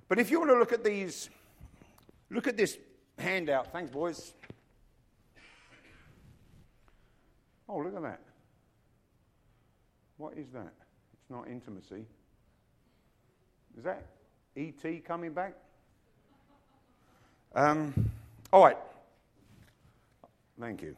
But if you want to look at this handout. Thanks, boys. Oh, look at that. What is that? It's not intimacy. Is that E.T. coming back? All right. Thank you.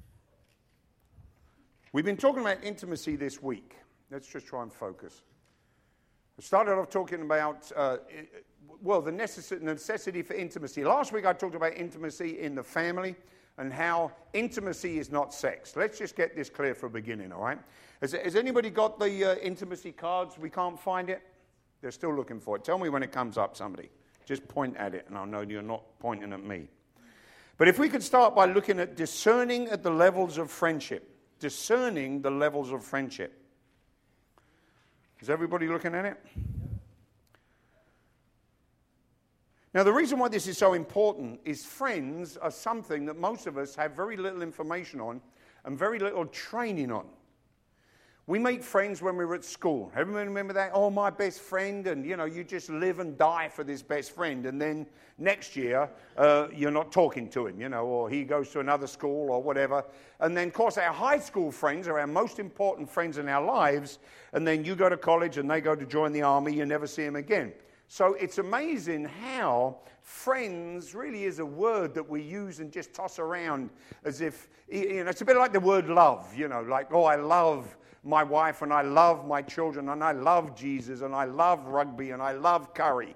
We've been talking about intimacy this week. Let's just try and focus. I started off talking about, the necessity for intimacy. Last week I talked about intimacy in the family and how intimacy is not sex. Let's just get this clear for a beginning, all right? Has anybody got the intimacy cards? We can't find it? They're still looking for it. Tell me when it comes up, somebody. Just point at it, and I'll know you're not pointing at me. But if we could start by looking at discerning at the levels of friendship. Discerning the levels of friendship. Is everybody looking at it? Now, the reason why this is so important is friends are something that most of us have very little information on and very little training on. We make friends when we were at school. Everyone remember that? Oh, my best friend. And, you just live and die for this best friend. And then next year, you're not talking to him, or he goes to another school or whatever. And then, of course, our high school friends are our most important friends in our lives. And then you go to college and they go to join the army. You never see them again. So it's amazing how friends really is a word that we use and just toss around as if, it's a bit like the word love, like, oh, I love my wife and I love my children and I love Jesus and I love rugby and I love curry.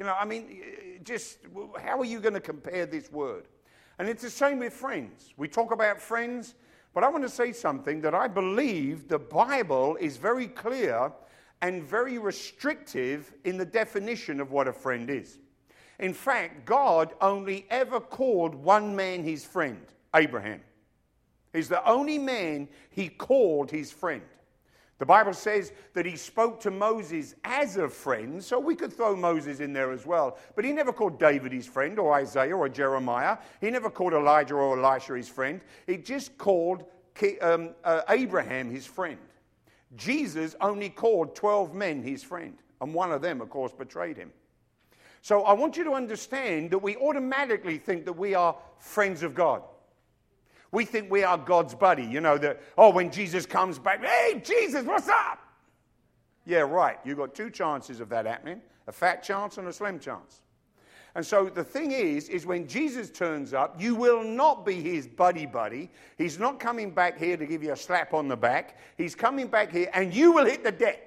Just how are you going to compare this word? And it's the same with friends. We talk about friends, but I want to say something that I believe the Bible is very clear and very restrictive in the definition of what a friend is. In fact, God only ever called one man his friend, Abraham. He's the only man he called his friend. The Bible says that he spoke to Moses as a friend, so we could throw Moses in there as well. But he never called David his friend, or Isaiah, or Jeremiah. He never called Elijah or Elisha his friend. He just called Abraham his friend. Jesus only called 12 men his friend, and one of them, of course, betrayed him. So I want you to understand that we automatically think that we are friends of God. We think we are God's buddy, when Jesus comes back, hey, Jesus, what's up? Yeah, right. You've got two chances of that happening, a fat chance and a slim chance. And so the thing is when Jesus turns up, you will not be his buddy. He's not coming back here to give you a slap on the back. He's coming back here and you will hit the deck.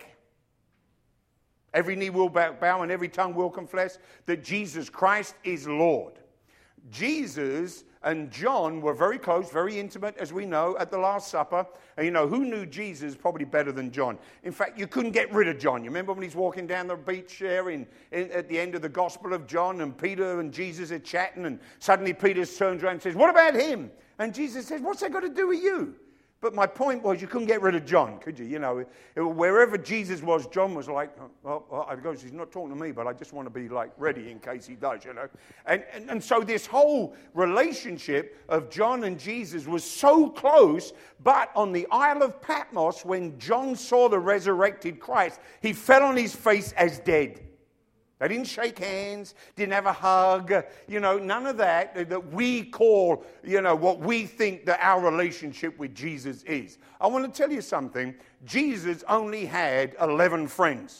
Every knee will bow and every tongue will confess that Jesus Christ is Lord. Jesus and John were very close, very intimate, as we know, at the Last Supper. And who knew Jesus probably better than John? In fact, you couldn't get rid of John. You remember when he's walking down the beach there at the end of the Gospel of John, and Peter and Jesus are chatting, and suddenly Peter turns around and says, what about him? And Jesus says, what's that got to do with you? But my point was, you couldn't get rid of John, could you? Wherever Jesus was, John was like, I goes, he's not talking to me, but I just want to be like ready in case he does, And so this whole relationship of John and Jesus was so close, but on the Isle of Patmos, when John saw the resurrected Christ, he fell on his face as dead. They didn't shake hands, didn't have a hug, none of that we call, what we think that our relationship with Jesus is. I want to tell you something. Jesus only had 11 friends.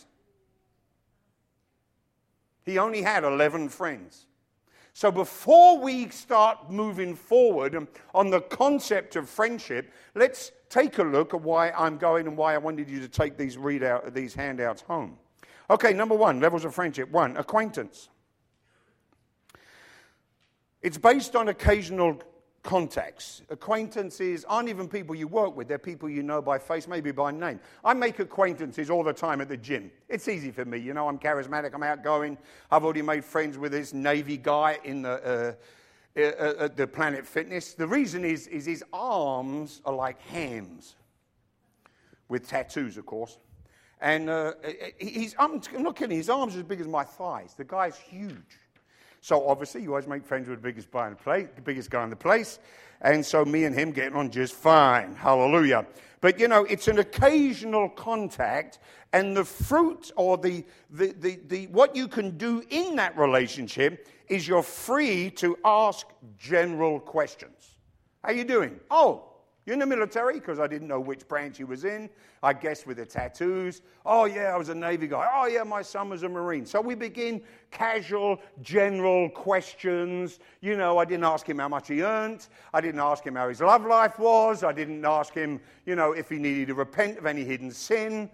He only had 11 friends. So before we start moving forward on the concept of friendship, let's take a look at why I'm going and why I wanted you to take these handouts home. Okay, number one, levels of friendship. One, acquaintance. It's based on occasional contacts. Acquaintances aren't even people you work with. They're people you know by face, maybe by name. I make acquaintances all the time at the gym. It's easy for me. I'm charismatic. I'm outgoing. I've already made friends with this Navy guy at the Planet Fitness. The reason is his arms are like hams, with tattoos, of course. And I'm not kidding, his arms are as big as my thighs. The guy's huge. So obviously, you always make friends with the biggest guy in the place. And so me and him getting on just fine. Hallelujah. But, it's an occasional contact, and the fruit or the what you can do in that relationship is you're free to ask general questions. How you doing? Oh, you're in the military? Because I didn't know which branch he was in. I guessed with the tattoos. Oh, yeah, I was a Navy guy. Oh, yeah, my son was a Marine. So we begin casual, general questions. I didn't ask him how much he earned. I didn't ask him how his love life was. I didn't ask him, if he needed to repent of any hidden sin.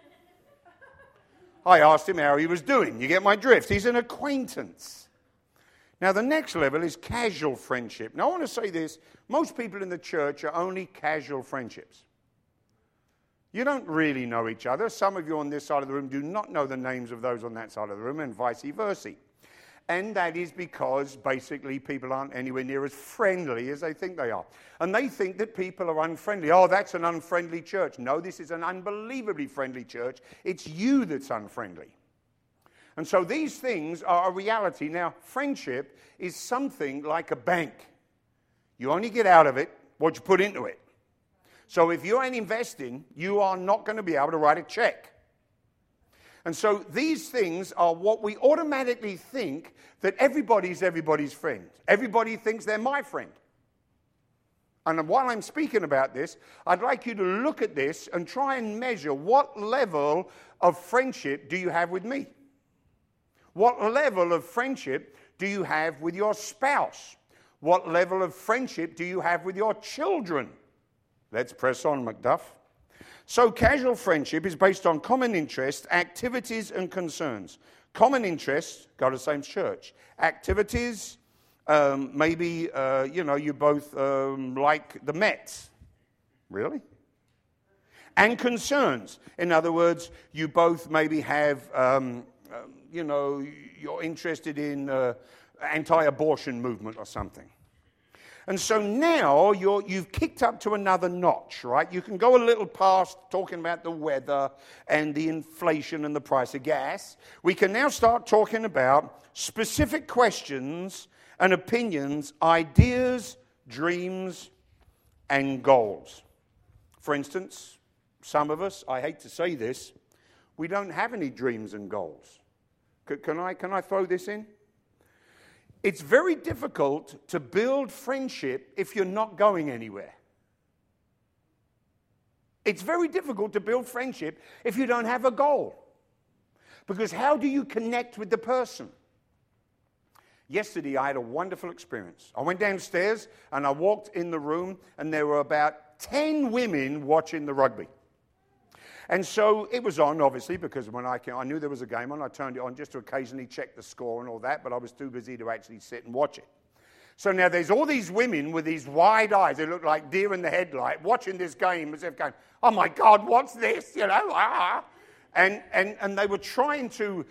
I asked him how he was doing. You get my drift? He's an acquaintance. Now, the next level is casual friendship. Now, I want to say this. Most people in the church are only casual friendships. You don't really know each other. Some of you on this side of the room do not know the names of those on that side of the room, and vice versa. And that is because, basically, people aren't anywhere near as friendly as they think they are. And they think that people are unfriendly. Oh, that's an unfriendly church. No, this is an unbelievably friendly church. It's you that's unfriendly. And so these things are a reality. Now, friendship is something like a bank. You only get out of it what you put into it. So if you ain't investing, you are not going to be able to write a check. And so these things are what we automatically think that everybody's everybody's friend. Everybody thinks they're my friend. And while I'm speaking about this, I'd like you to look at this and try and measure what level of friendship do you have with me? What level of friendship do you have with your spouse? What level of friendship do you have with your children? Let's press on, Macduff. So casual friendship is based on common interests, activities, and concerns. Common interests, go to the same church. Activities, maybe, you both like the Mets. Really? And concerns. In other words, you both maybe have, you're interested in anti-abortion movement or something. And so now you've kicked up to another notch, right? You can go a little past talking about the weather and the inflation and the price of gas. We can now start talking about specific questions and opinions, ideas, dreams, and goals. For instance, some of us, I hate to say this, we don't have any dreams and goals. Can I throw this in? It's very difficult to build friendship if you're not going anywhere. It's very difficult to build friendship if you don't have a goal. Because how do you connect with the person? Yesterday, I had a wonderful experience. I went downstairs and I walked in the room and there were about 10 women watching the rugby. And so it was on, obviously, because when I knew there was a game on, I turned it on just to occasionally check the score and all that, but I was too busy to actually sit and watch it. So now there's all these women with these wide eyes, they look like deer in the headlight, watching this game as if going, oh my God, what's this? And they were trying to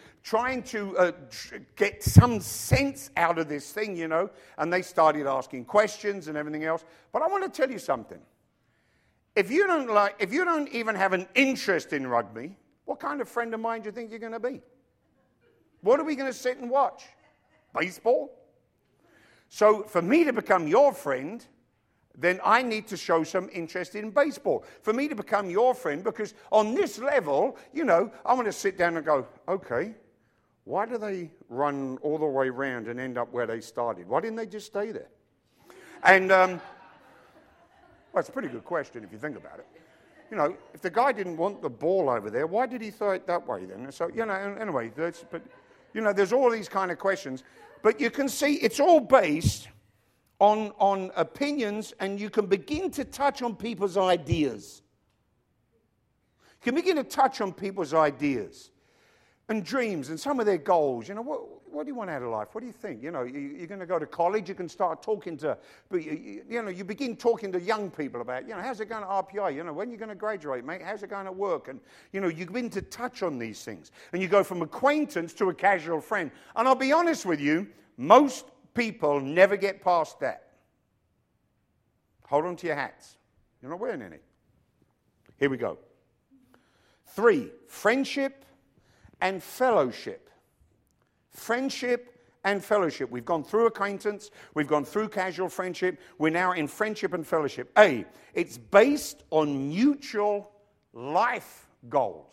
get some sense out of this thing, and they started asking questions and everything else. But I want to tell you something. If you don't even have an interest in rugby, what kind of friend of mine do you think you're going to be? What are we going to sit and watch? Baseball? So for me to become your friend, then I need to show some interest in baseball. For me to become your friend, because on this level, I want to sit down and go, okay, why do they run all the way around and end up where they started? Why didn't they just stay there? And well, it's a pretty good question if you think about it. If the guy didn't want the ball over there, why did he throw it that way then? So, anyway, there's all these kind of questions. But you can see it's all based on opinions, and you can begin to touch on people's ideas. You can begin to touch on people's ideas and dreams and some of their goals. What do you want out of life? What do you think? You're going to go to college, you can start talking to, you begin talking to young people about, how's it going at RPI? When are you going to graduate, mate? How's it going at work? And, you begin to touch on these things. And you go from acquaintance to a casual friend. And I'll be honest with you, most people never get past that. Hold on to your hats. You're not wearing any. Here we go. 3, friendship and fellowship. Friendship and fellowship. We've gone through acquaintance. We've gone through casual friendship. We're now in friendship and fellowship. A, it's based on mutual life goals.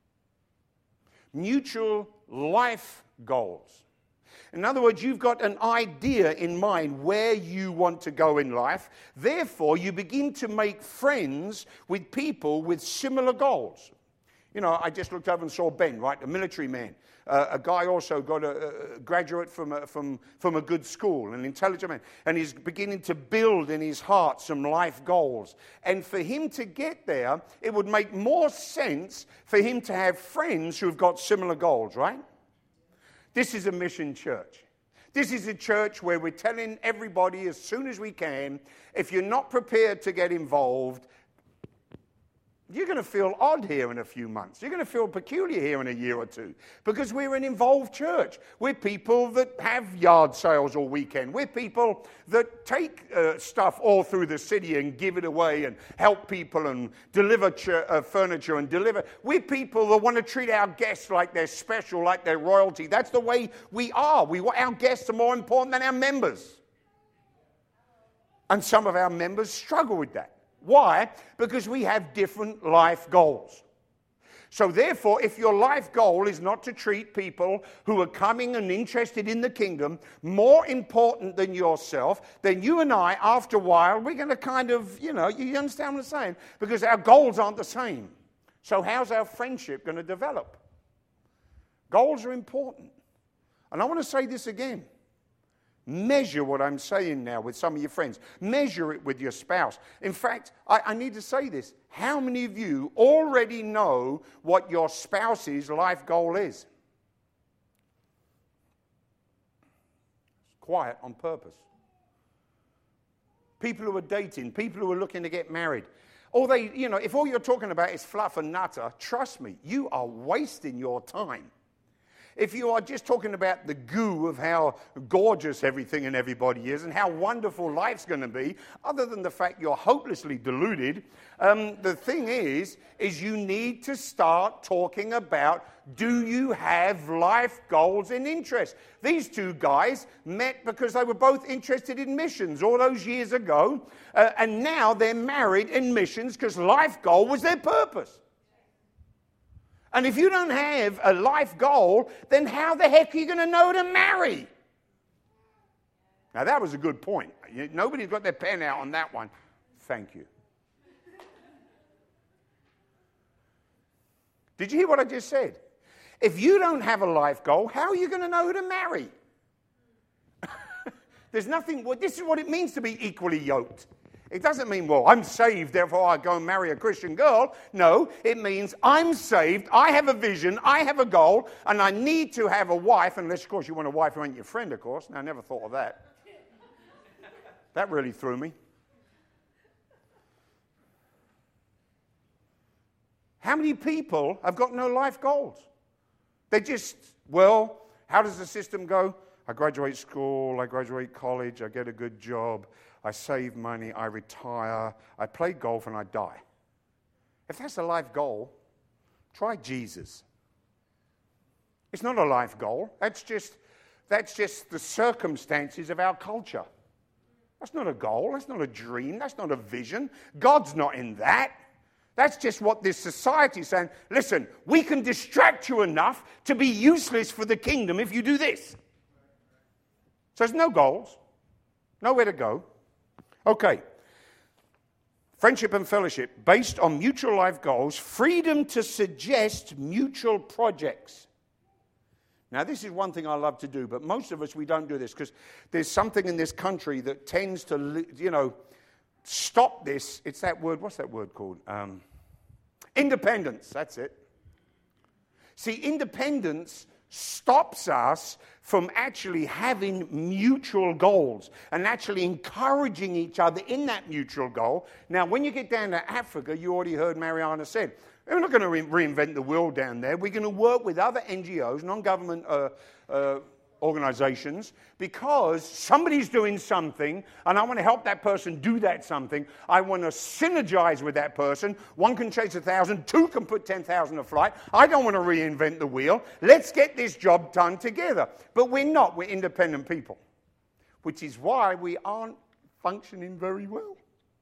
Mutual life goals. In other words, you've got an idea in mind where you want to go in life. Therefore, you begin to make friends with people with similar goals. You know, I just looked over and saw Ben, right, a military man. A guy also got a graduate from a good school, an intelligent man. And he's beginning to build in his heart some life goals. And for him to get there, it would make more sense for him to have friends who've got similar goals, right? This is a mission church. This is a church where we're telling everybody as soon as we can, if you're not prepared to get involved, you're going to feel odd here in a few months. You're going to feel peculiar here in a year or two because we're an involved church. We're people that have yard sales all weekend. We're people that take stuff all through the city and give it away and help people and deliver furniture and deliver. We're people that want to treat our guests like they're special, like they're royalty. That's the way we are. Our guests are more important than our members. And some of our members struggle with that. Why? Because we have different life goals. So therefore, if your life goal is not to treat people who are coming and interested in the kingdom more important than yourself, then you and I, after a while, we're going to kind of, you understand what I'm saying? Because our goals aren't the same. So how's our friendship going to develop? Goals are important. And I want to say this again. Measure what I'm saying now with some of your friends. Measure it with your spouse. In fact, I need to say this. How many of you already know what your spouse's life goal is? Quiet on purpose. People who are dating, people who are looking to get married. If all you're talking about is fluff and nutter, trust me, you are wasting your time. If you are just talking about the goo of how gorgeous everything and everybody is and how wonderful life's going to be, other than the fact you're hopelessly deluded, the thing is you need to start talking about, do you have life goals and interests? These two guys met because they were both interested in missions all those years ago, and now they're married in missions because life goal was their purpose. And if you don't have a life goal, then how the heck are you going to know to marry? Now, that was a good point. Nobody's got their pen out on that one. Thank you. Did you hear what I just said? If you don't have a life goal, how are you going to know who to marry? This is what it means to be equally yoked. It doesn't mean, well, I'm saved, therefore I go and marry a Christian girl. No, it means I'm saved, I have a vision, I have a goal, and I need to have a wife, unless, of course, you want a wife who ain't your friend, of course. Now, I never thought of that. That really threw me. How many people have got no life goals? They just, how does the system go? I graduate school, I graduate college, I get a good job, I save money, I retire, I play golf, and I die. If that's a life goal, try Jesus. It's not a life goal. That's just the circumstances of our culture. That's not a goal. That's not a dream. That's not a vision. God's not in that. That's just what this society is saying. Listen, we can distract you enough to be useless for the kingdom if you do this. So there's no goals, nowhere to go. Okay. Friendship and fellowship based on mutual life goals, freedom to suggest mutual projects. Now, this is one thing I love to do, but most of us, we don't do this because there's something in this country that tends to, stop this. It's that word, what's that word called? Independence, that's it. See, independence stops us from actually having mutual goals and actually encouraging each other in that mutual goal. Now, when you get down to Africa, you already heard Mariana said, we're not going to reinvent the wheel down there. We're going to work with other NGOs, non-government organizations because somebody's doing something and I want to help that person do that something. I want to synergize with that person. One can chase 1,000, two can put 10,000 a flight. I don't want to reinvent the wheel. Let's get this job done together. But we're not. We're independent people, which is why we aren't functioning very well.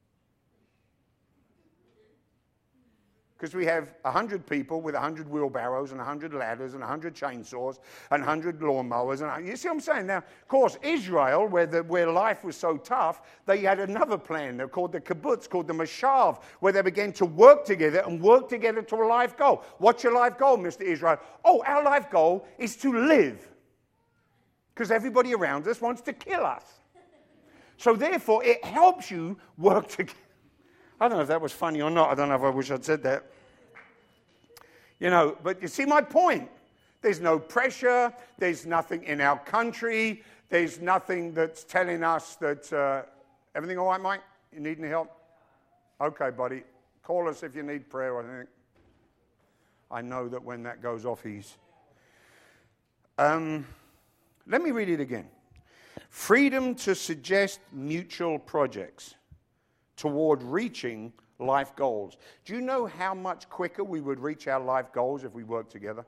Because we have 100 people with 100 wheelbarrows and 100 ladders and 100 chainsaws and 100 lawnmowers. And you see what I'm saying? Now, of course, Israel, where life was so tough, they had another plan. They're called the kibbutz, called the mashav, where they began to work together and work together to a life goal. What's your life goal, Mr. Israel? Oh, our life goal is to live. Because everybody around us wants to kill us. So therefore, it helps you work together. I don't know if that was funny or not. I don't know if I wish I'd said that. You know, but you see my point. There's no pressure. There's nothing in our country. There's nothing that's telling us that... everything all right, Mike? You need any help? Okay, buddy. Call us if you need prayer, I think. I know that when that goes off, he's... Let me read it again. Freedom to suggest mutual projects toward reaching life goals. Do you know how much quicker we would reach our life goals if we worked together?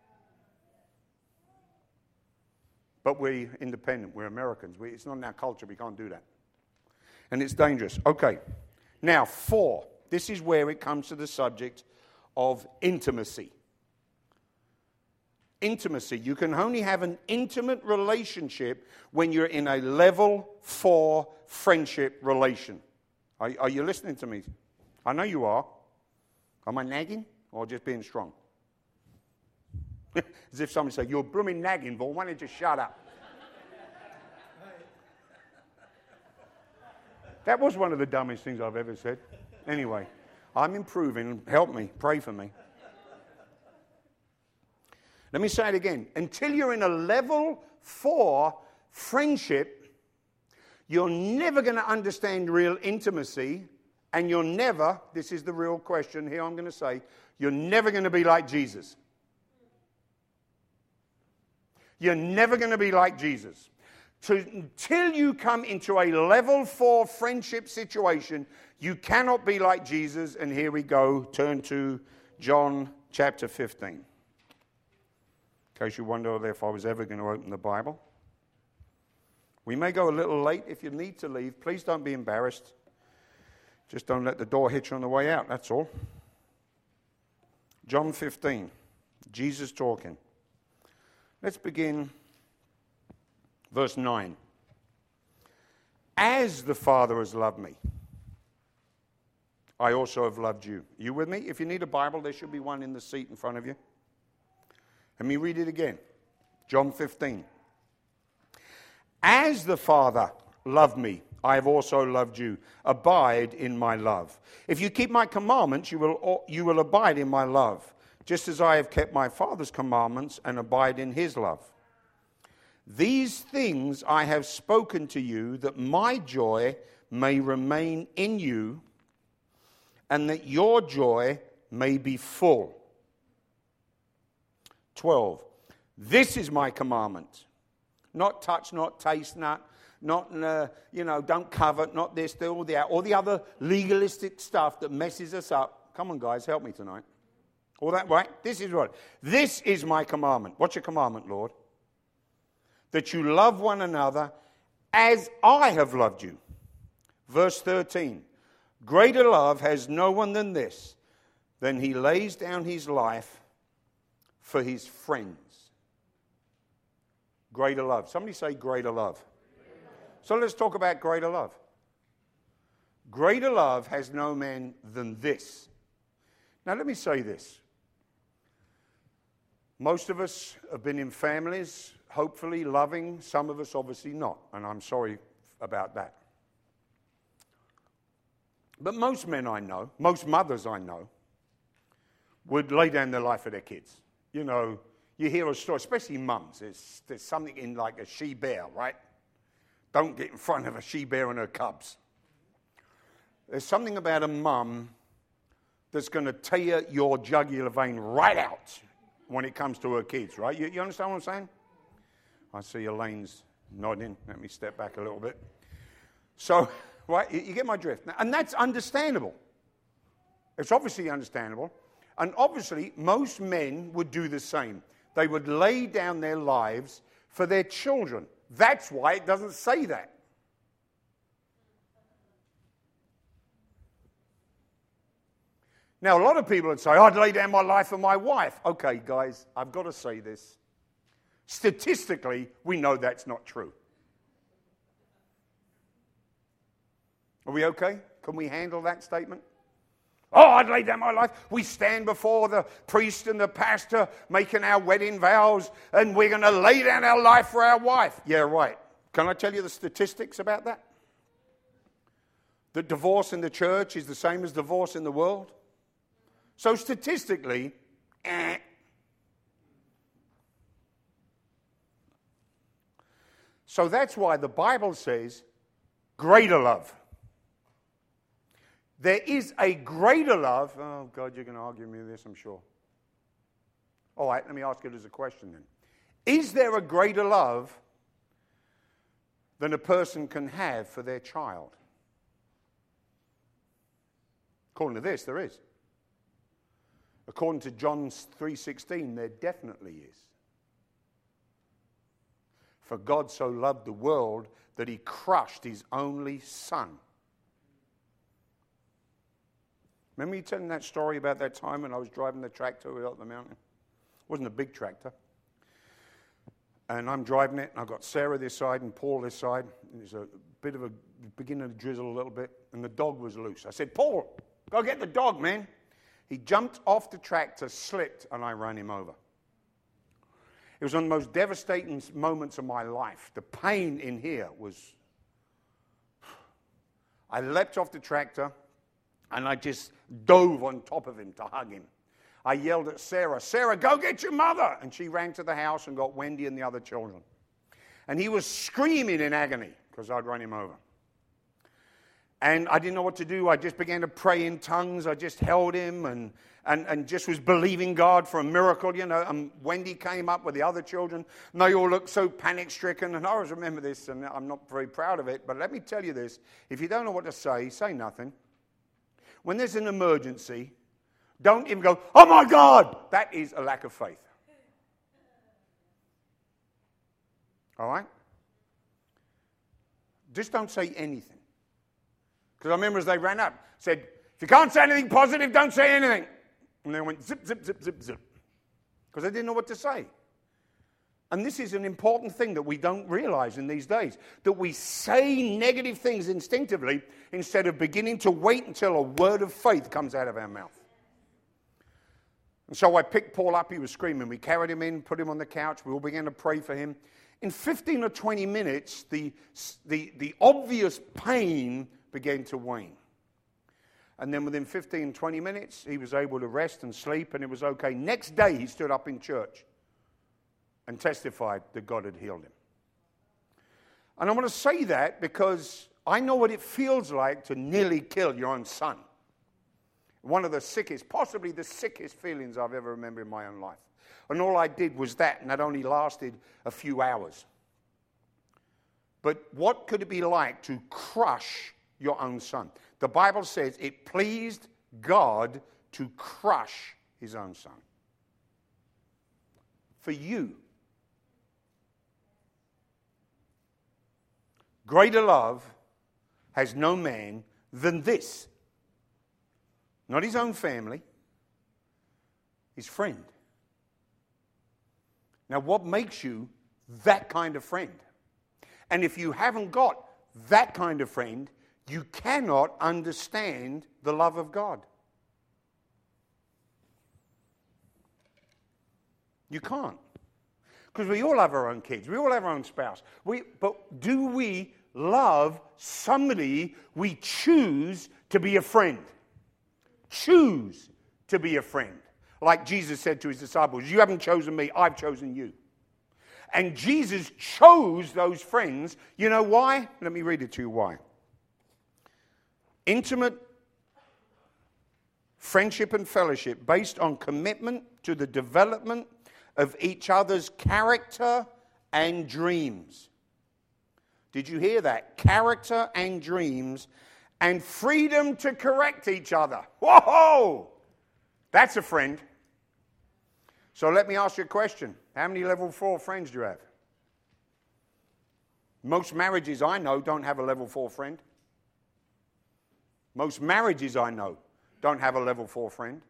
But we're independent. We're Americans. It's not in our culture. We can't do that. And it's dangerous. Okay. Now, 4. This is where it comes to the subject of intimacy. Intimacy. You can only have an intimate relationship when you're in a level 4 friendship relation. Are you listening to me? I know you are. Am I nagging or just being strong? As if somebody said, "You're blooming nagging, Paul. Why don't you just shut up?" That was one of the dumbest things I've ever said. Anyway, I'm improving. Help me. Pray for me. Let me say it again. Until you're in a level 4 friendship, you're never going to understand real intimacy, and you're never, this is the real question here I'm going to say, you're never going to be like Jesus. You're never going to be like Jesus. Until you come into a level 4 friendship situation, you cannot be like Jesus. And here we go. Turn to John chapter 15. In case you wonder if I was ever going to open the Bible. We may go a little late. If you need to leave, please don't be embarrassed. Just don't let the door hit you on the way out, that's all. John 15, Jesus talking. Let's begin verse 9. As the Father has loved me, I also have loved you. Are you with me? If you need a Bible, there should be one in the seat in front of you. Let me read it again. John 15. As the Father loved me, I have also loved you. Abide in my love. If you keep my commandments, you will abide in my love, just as I have kept my Father's commandments and abide in his love. These things I have spoken to you, that my joy may remain in you, and that your joy may be full. 12. This is my commandment. Not touch, not taste, not don't covet, not this, all the other legalistic stuff that messes us up. Come on, guys, help me tonight. All that, right? This is what. This is my commandment. What's your commandment, Lord? That you love one another as I have loved you. Verse 13. Greater love has no one than this, than he lays down his life for his friends. Greater love. Somebody say greater love. So let's talk about greater love. Greater love has no man than this. Now let me say this. Most of us have been in families, hopefully loving. Some of us obviously not. And I'm sorry about that. But most men I know, most mothers I know, would lay down their life for their kids. You know, you hear a story, especially mums. There's something in like a she-bear, right? Don't get in front of a she-bear and her cubs. There's something about a mum that's going to tear your jugular vein right out when it comes to her kids, right? You understand what I'm saying? I see Elaine's nodding. Let me step back a little bit. So, right, you get my drift. And that's understandable. It's obviously understandable. And obviously, most men would do the same. They would lay down their lives for their children. That's why it doesn't say that. Now, a lot of people would say, I'd lay down my life for my wife. Okay, guys, I've got to say this. Statistically, we know that's not true. Are we okay? Can we handle that statement? Oh, I'd lay down my life. We stand before the priest and the pastor making our wedding vows, and we're going to lay down our life for our wife. Yeah, right. Can I tell you the statistics about that? That divorce in the church is the same as divorce in the world. So statistically, So that's why the Bible says greater love. There is a greater love. Oh, God, you're going to argue me with this, I'm sure. All right, let me ask it as a question then. Is there a greater love than a person can have for their child? According to this, there is. According to John 3:16, there definitely is. For God so loved the world that he crushed his only son. Remember you telling that story about that time when I was driving the tractor up the mountain? It wasn't a big tractor. And I'm driving it, and I've got Sarah this side and Paul this side. There's a bit of a beginning to drizzle a little bit, and the dog was loose. I said, Paul, go get the dog, man. He jumped off the tractor, slipped, and I ran him over. It was one of the most devastating moments of my life. The pain in here was... I leapt off the tractor, and I just dove on top of him to hug him. I yelled at Sarah, Sarah, go get your mother! And she ran to the house and got Wendy and the other children. And he was screaming in agony because I'd run him over. And I didn't know what to do. I just began to pray in tongues. I just held him and just was believing God for a miracle, you know. And Wendy came up with the other children, and they all looked so panic-stricken. And I always remember this, and I'm not very proud of it. But let me tell you this. If you don't know what to say nothing. When there's an emergency, don't even go, oh my God! That is a lack of faith. All right? Just don't say anything. Because I remember as they ran up, said, if you can't say anything positive, don't say anything. And they went zip, zip, zip, zip, zip. Because they didn't know what to say. And this is an important thing that we don't realize in these days. That we say negative things instinctively instead of beginning to wait until a word of faith comes out of our mouth. And so I picked Paul up. He was screaming. We carried him in, put him on the couch. We all began to pray for him. In 15 or 20 minutes, the obvious pain began to wane. And then within 15, 20 minutes, he was able to rest and sleep, and it was okay. Next day, he stood up in church and testified that God had healed him. And I want to say that because I know what it feels like to nearly kill your own son. One of the sickest, possibly the sickest feelings I've ever remembered in my own life. And all I did was that, and that only lasted a few hours. But what could it be like to crush your own son? The Bible says it pleased God to crush his own son. For you. Greater love has no man than this. Not his own family, his friend. Now, what makes you that kind of friend? And if you haven't got that kind of friend, you cannot understand the love of God. You can't. Because we all have our own kids. We all have our own spouse. But do we love somebody we choose to be a friend? Choose to be a friend. Like Jesus said to his disciples, you haven't chosen me, I've chosen you. And Jesus chose those friends. You know why? Let me read it to you why. Intimate friendship and fellowship based on commitment to the development of each other's character and dreams. Did you hear that? Character and dreams and freedom to correct each other. Whoa! That's a friend. So let me ask you a question. How many level 4 friends do you have? Most marriages I know don't have a level 4 friend. Most marriages I know don't have a level 4 friend.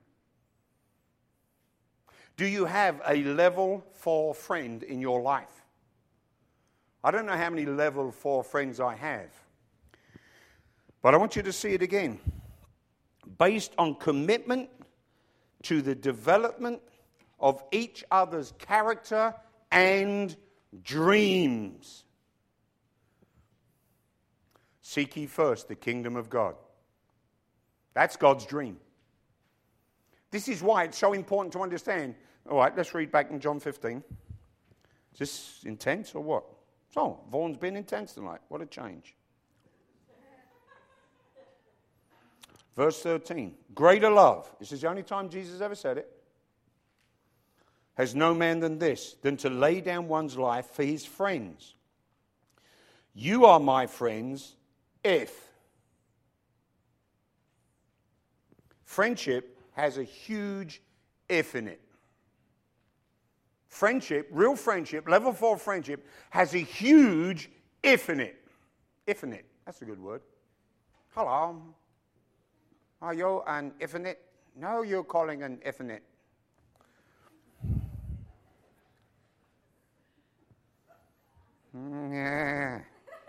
Do you have a level 4 friend in your life? I don't know how many level 4 friends I have, but I want you to see it again. Based on commitment to the development of each other's character and dreams. Seek ye first the kingdom of God. That's God's dream. This is why it's so important to understand. All right, let's read back in John 15. Is this intense or what? So, Vaughan's been intense tonight. What a change. Verse 13. Greater love. This is the only time Jesus ever said it. Has no man than this, than to lay down one's life for his friends. You are my friends if. Friendship has a huge if in it. Friendship, real friendship, level 4 friendship, has a huge if in it. If in it. That's a good word. Hello. Are you an if in it? No, you're calling an if in it. Yeah.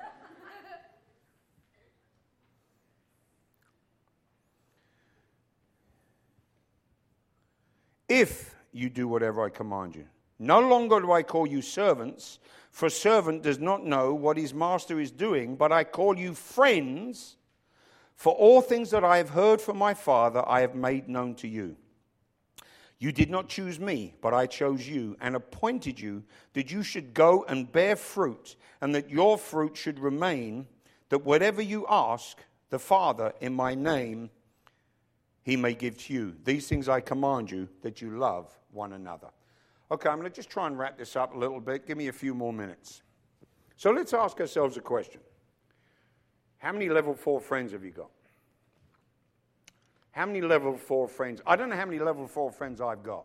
If you do whatever I command you. No longer do I call you servants, for a servant does not know what his master is doing, but I call you friends, for all things that I have heard from my Father I have made known to you. You did not choose me, but I chose you and appointed you that you should go and bear fruit, and that your fruit should remain, that whatever you ask the Father in my name, he may give to you. These things I command you, that you love one another. Okay, I'm going to just try and wrap this up a little bit. Give me a few more minutes. So let's ask ourselves a question. How many level 4 friends have you got? How many level 4 friends? I don't know how many level 4 friends I've got.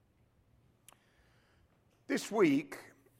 This week,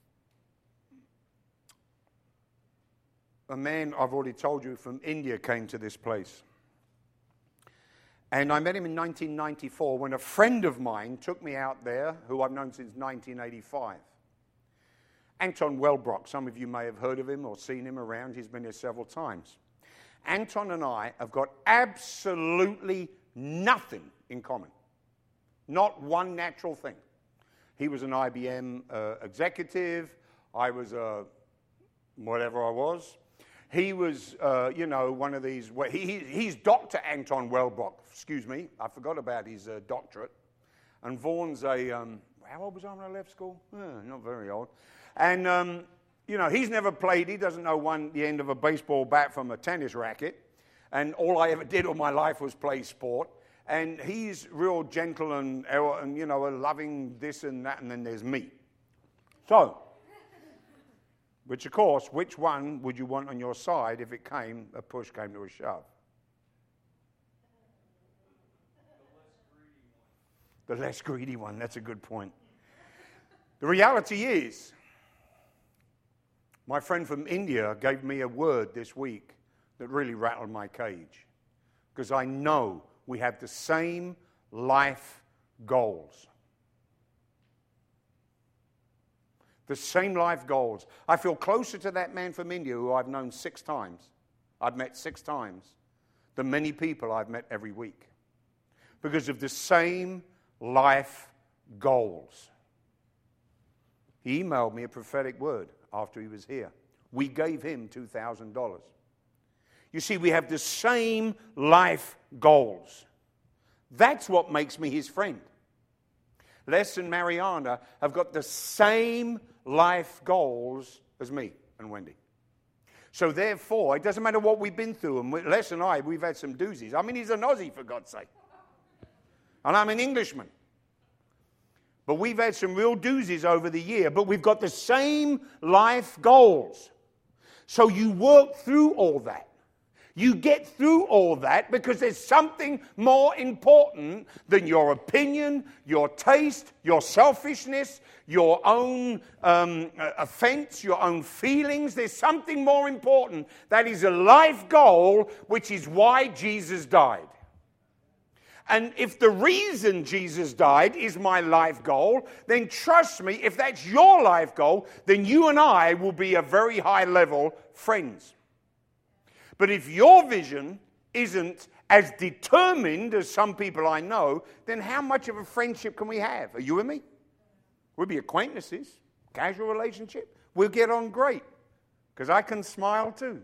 a man I've already told you from India came to this place. And I met him in 1994 when a friend of mine took me out there, who I've known since 1985. Anton Wellbrock, some of you may have heard of him or seen him around. He's been here several times. Anton and I have got absolutely nothing in common. Not one natural thing. He was an IBM executive. I was whatever I was. He was, one of these. He's Dr. Anton Wellbrock. Excuse me, I forgot about his doctorate. And Vaughan's how old was I when I left school? Not very old. And, he's never played. He doesn't know the end of a baseball bat from a tennis racket. And all I ever did all my life was play sport. And he's real gentle and loving this and that. And then there's me. So, which one would you want on your side if a push came to a shove? The less greedy one. That's a good point. The reality is, my friend from India gave me a word this week that really rattled my cage. Because I know we have the same life goals. The same life goals. I feel closer to that man from India who I've known 6 times. I've met 6 times than many people I've met every week. Because of the same life goals. He emailed me a prophetic word after he was here. We gave him $2,000. You see, we have the same life goals. That's what makes me his friend. Les and Mariana have got the same life goals as me and Wendy. So therefore, it doesn't matter what we've been through. And Les and I, we've had some doozies. I mean, he's an Aussie, for God's sake. And I'm an Englishman. But we've had some real doozies over the year, but we've got the same life goals. So you work through all that. You get through all that because there's something more important than your opinion, your taste, your selfishness, your own offense, your own feelings. There's something more important. That is a life goal, which is why Jesus died. And if the reason Jesus died is my life goal, then trust me, if that's your life goal, then you and I will be a very high level friends. But if your vision isn't as determined as some people I know, then how much of a friendship can we have? Are you with me? We'll be acquaintances, casual relationship. We'll get on great because I can smile too.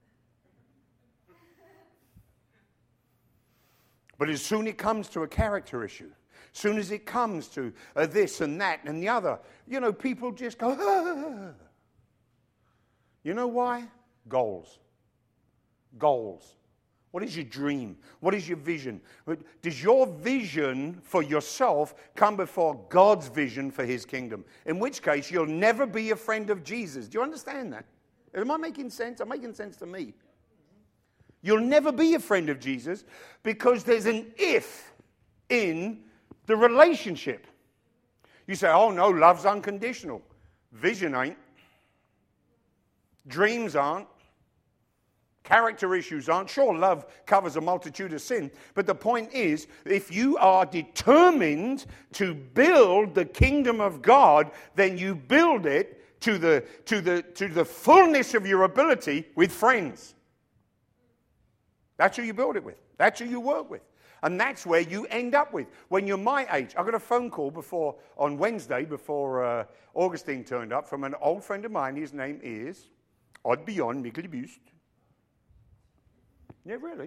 But as soon as it comes to a character issue, as soon as it comes to this and that and the other, people just go, ah. You know why? Goals. Goals. What is your dream? What is your vision? Does your vision for yourself come before God's vision for his kingdom? In which case, you'll never be a friend of Jesus. Do you understand that? Am I making sense? I'm making sense to me. You'll never be a friend of Jesus because there's an if in the relationship. You say, oh no, love's unconditional. Vision ain't. Dreams aren't. Character issues aren't. Sure, love covers a multitude of sin. But the point is, if you are determined to build the kingdom of God, then you build it to the fullness of your ability with friends. That's who you build it with. That's who you work with. And that's where you end up with. When you're my age, I got a phone call on Wednesday before Augustine turned up from an old friend of mine. His name is Oddbjørn Myklebust. Yeah, really.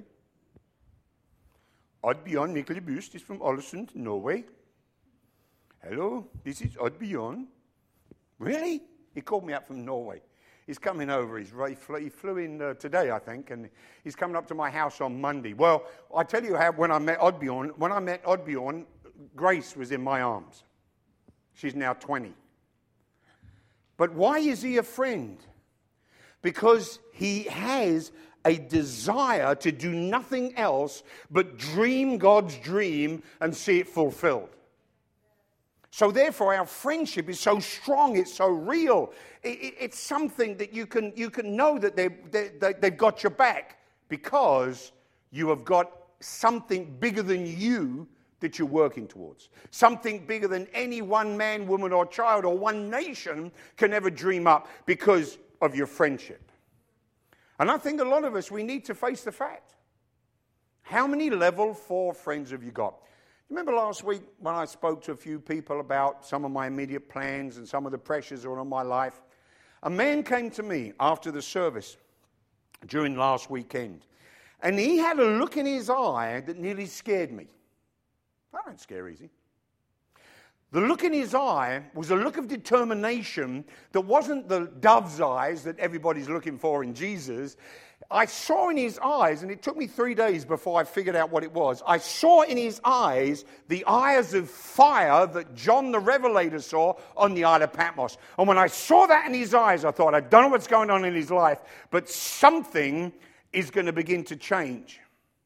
Oddbjørn Myklebust is from Ålesund, Norway. Hello, this is Oddbjørn. Really? He called me up from Norway. He's coming over. He flew in today, I think, and he's coming up to my house on Monday. Well, I tell you how when I met Oddbjørn, Grace was in my arms. She's now 20. But why is he a friend? Because he has a desire to do nothing else but dream God's dream and see it fulfilled. So therefore, our friendship is so strong, it's so real. It's something that you can know that they've got your back because you have got something bigger than you that you're working towards. Something bigger than any one man, woman, or child, or one nation can ever dream up because of your friendship. And I think a lot of us, we need to face the fact. How many level 4 friends have you got? Remember last week when I spoke to a few people about some of my immediate plans and some of the pressures that are on my life? A man came to me after the service during last weekend, and he had a look in his eye that nearly scared me. I don't scare easy. The look in his eye was a look of determination that wasn't the dove's eyes that everybody's looking for in Jesus. I saw in his eyes, and it took me 3 days before I figured out what it was. I saw in his eyes the eyes of fire that John the Revelator saw on the Isle of Patmos. And when I saw that in his eyes, I thought, I don't know what's going on in his life, but something is going to begin to change.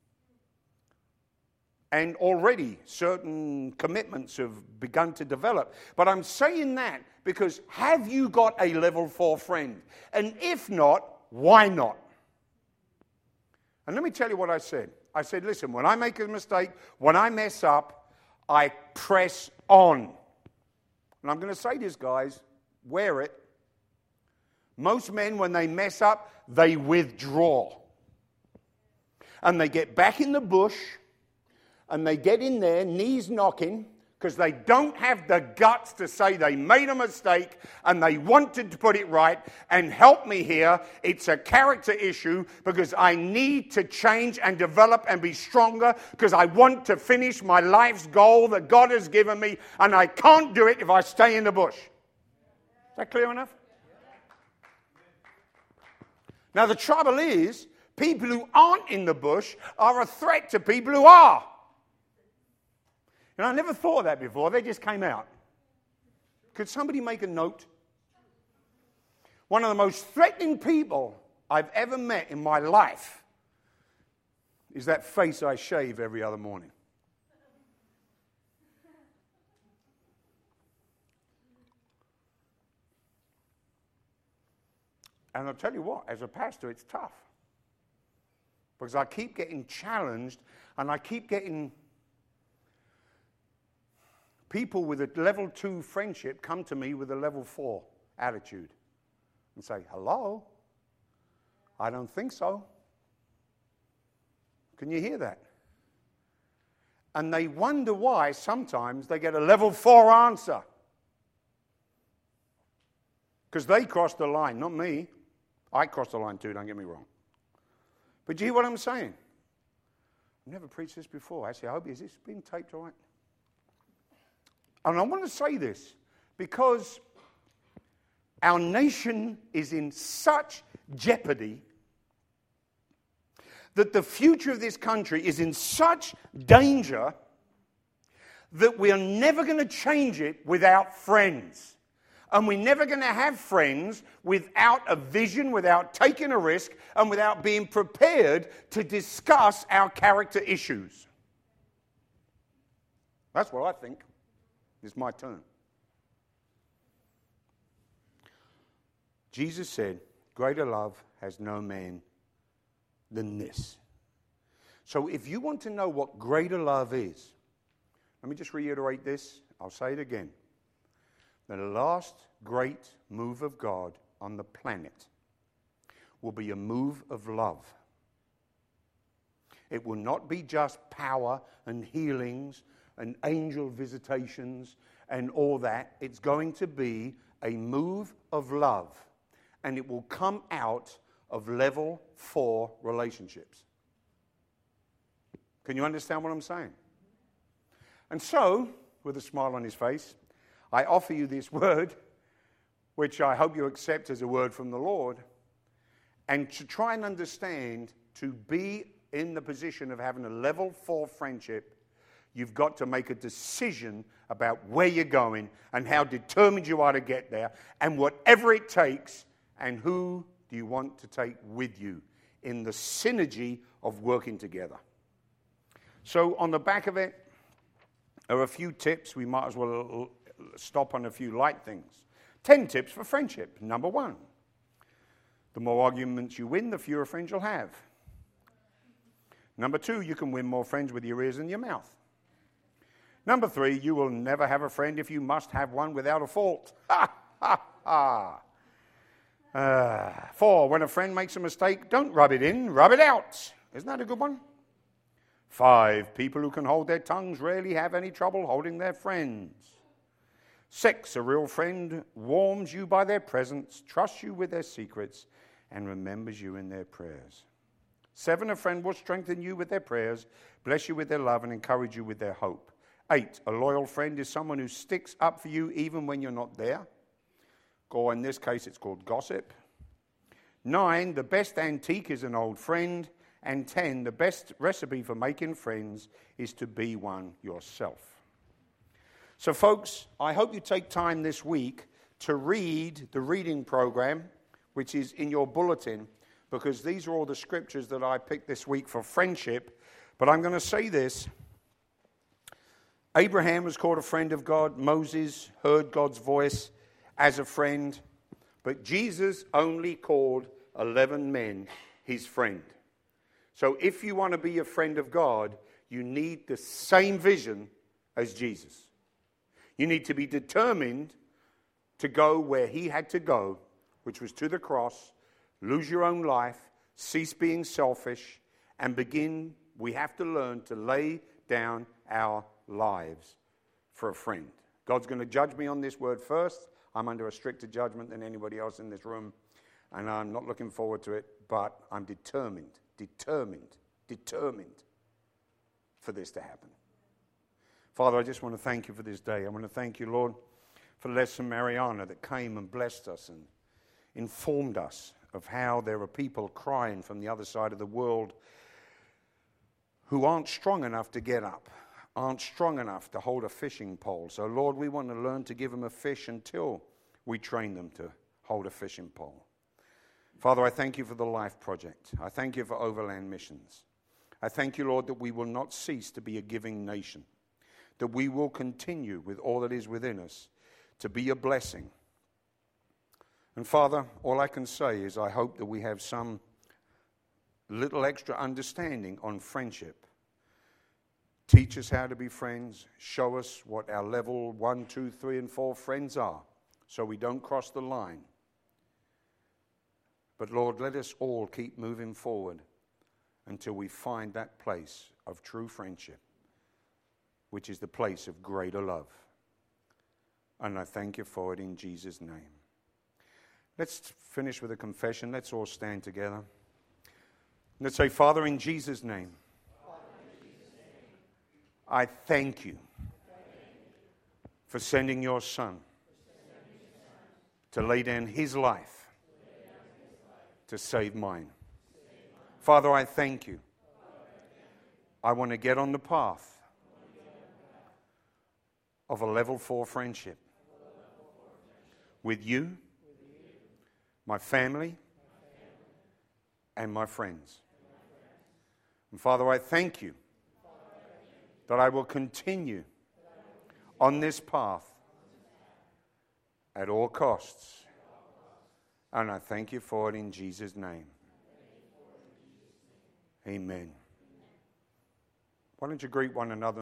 And already certain commitments have begun to develop. But I'm saying that because have you got a level 4 friend? And if not, why not? And let me tell you what I said. I said, listen, when I make a mistake, when I mess up, I press on. And I'm going to say this, guys, wear it. Most men, when they mess up, they withdraw. And they get back in the bush, and they get in there, knees knocking, because they don't have the guts to say they made a mistake and they wanted to put it right. And help me here, it's a character issue because I need to change and develop and be stronger because I want to finish my life's goal that God has given me, and I can't do it if I stay in the bush. Is that clear enough? Now the trouble is, people who aren't in the bush are a threat to people who are. And I never thought of that before. They just came out. Could somebody make a note? One of the most threatening people I've ever met in my life is that face I shave every other morning. And I'll tell you what, as a pastor, it's tough. Because I keep getting challenged, and I keep getting people with a level 2 friendship come to me with a level 4 attitude and say, hello? I don't think so. Can you hear that? And they wonder why sometimes they get a level 4 answer. Because they crossed the line, not me. I crossed the line too, don't get me wrong. But do you hear what I'm saying? I've never preached this before. Actually, I hope, is this being taped all right? And I want to say this because our nation is in such jeopardy that the future of this country is in such danger that we are never going to change it without friends. And we're never going to have friends without a vision, without taking a risk, and without being prepared to discuss our character issues. That's what I think. It's my turn. Jesus said, greater love has no man than this. So if you want to know what greater love is, let me just reiterate this. I'll say it again. The last great move of God on the planet will be a move of love. It will not be just power and healings and angel visitations and all that. It's going to be a move of love, and it will come out of level 4 relationships. Can you understand what I'm saying? And so, with a smile on his face, I offer you this word, which I hope you accept as a word from the Lord, and to try and understand, to be in the position of having a level 4 friendship, you've got to make a decision about where you're going and how determined you are to get there, and whatever it takes, and who do you want to take with you in the synergy of working together. So on the back of it are a few tips. We might as well stop on a few light things. 10 tips for friendship. Number 1, the more arguments you win, the fewer friends you'll have. Number 2, you can win more friends with your ears and your mouth. Number 3, you will never have a friend if you must have one without a fault. Ha, ha, ha. 4, when a friend makes a mistake, don't rub it in, rub it out. Isn't that a good one? 5, people who can hold their tongues rarely have any trouble holding their friends. 6, a real friend warms you by their presence, trusts you with their secrets, and remembers you in their prayers. 7, a friend will strengthen you with their prayers, bless you with their love, and encourage you with their hope. 8, a loyal friend is someone who sticks up for you even when you're not there. Or in this case, it's called gossip. 9, the best antique is an old friend. And 10, the best recipe for making friends is to be one yourself. So folks, I hope you take time this week to read the reading program, which is in your bulletin, because these are all the scriptures that I picked this week for friendship. But I'm going to say this. Abraham was called a friend of God. Moses heard God's voice as a friend. But Jesus only called 11 men his friend. So if you want to be a friend of God, you need the same vision as Jesus. You need to be determined to go where he had to go, which was to the cross, lose your own life, cease being selfish, and begin, we have to learn to lay down our lives for a friend. God's going to judge me on this word first. I'm under a stricter judgment than anybody else in this room, and I'm not looking forward to it, but I'm determined for this to happen. Father, I just want to thank you for this day. I want to thank you, Lord, for Les and Mariana that came and blessed us and informed us of how there are people crying from the other side of the world who aren't strong enough to get up, aren't strong enough to hold a fishing pole. So, Lord, we want to learn to give them a fish until we train them to hold a fishing pole. Father, I thank you for the Life Project. I thank you for Overland Missions. I thank you, Lord, that we will not cease to be a giving nation, that we will continue with all that is within us to be a blessing. And Father, all I can say is I hope that we have some little extra understanding on friendship. Teach us how to be friends. Show us what our level 1, 2, 3, and 4 friends are, so we don't cross the line. But Lord, let us all keep moving forward until we find that place of true friendship, which is the place of greater love. And I thank you for it in Jesus' name. Let's finish with a confession. Let's all stand together. Let's say, Father, in Jesus' name, I thank you for sending your Son to lay down his life to save mine. Father, I thank you. I want to get on the path of a level 4 friendship with you, my family, and my friends. And Father, I thank you that I will continue on this path at all costs. And I thank you for it in Jesus' name. Amen. Why don't you greet one another?